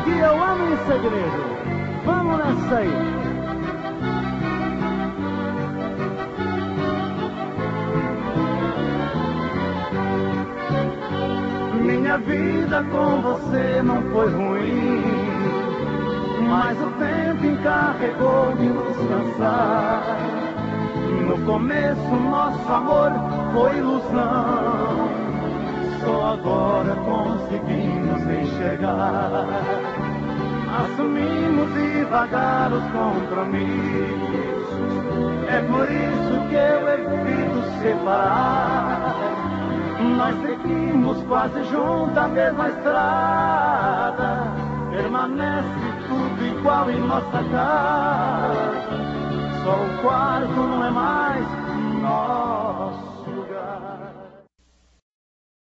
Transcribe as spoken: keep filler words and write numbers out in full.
que eu amo em segredo. Vamos nessa aí. Minha vida com você não foi ruim, mas o tempo encarregou de nos cansar. No começo nosso amor foi ilusão, só agora conseguimos enxergar. Assumimos devagar os compromissos, é por isso que eu evito separar. Nós seguimos quase juntos a mesma estrada, permanece tudo igual em nossa casa, só o quarto não é mais nosso.